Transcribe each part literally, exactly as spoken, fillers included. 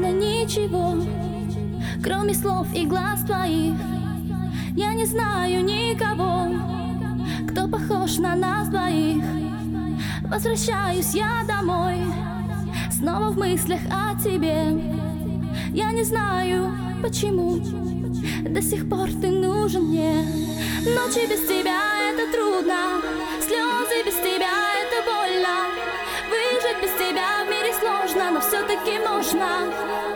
нужно ничего, кроме слов и глаз твоих. Я не знаю никого, кто похож на нас двоих. Возвращаюсь я домой, снова в мыслях о тебе. Я не знаю, почему до сих пор ты нужен мне. Ночи без тебя — это трудно, слезы без тебя — это больно. Выжить без тебя в мире сложно, но все-таки можно.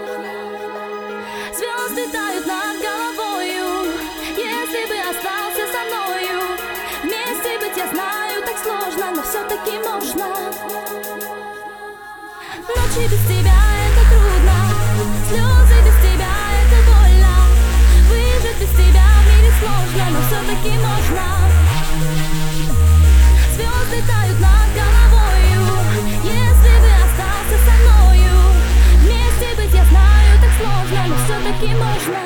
Звезды тают над головою, если бы остался со мною. Вместе быть, я знаю, так сложно, но все-таки можно. Ночи без тебя — это трудно, слезы без тебя — это больно. Выжить без тебя в мире сложно, но все-таки можно. Звезды тают над головою, если бы остался со мною. Вместе быть, я знаю, так сложно, но все-таки можно.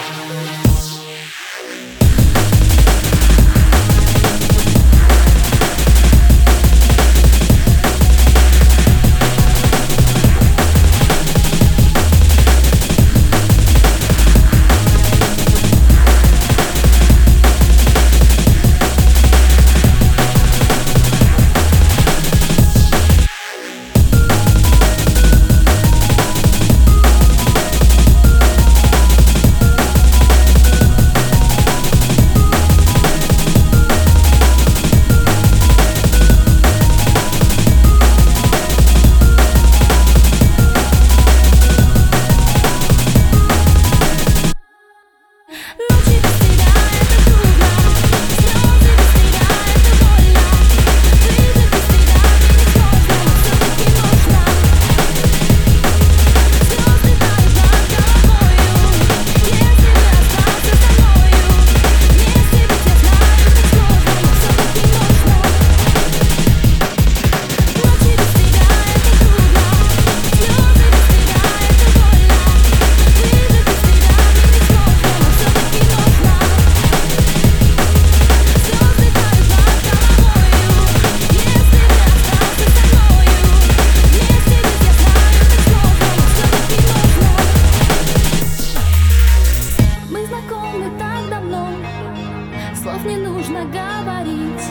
Слов не нужно говорить.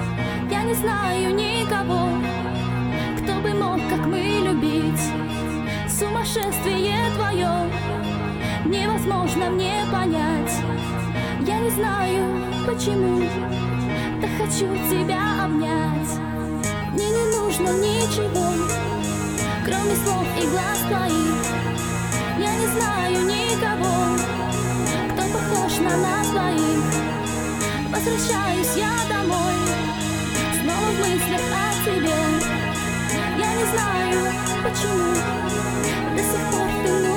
Я не знаю никого, кто бы мог, как мы, любить. Сумасшествие твое невозможно мне понять. Я не знаю, почему, так хочу тебя обнять. Мне не нужно ничего, кроме слов и глаз твоих. Я не знаю никого, кто похож на нас двоих. Возвращаюсь я домой, снова в мыслях о тебе. Я не знаю, почему до сих пор ты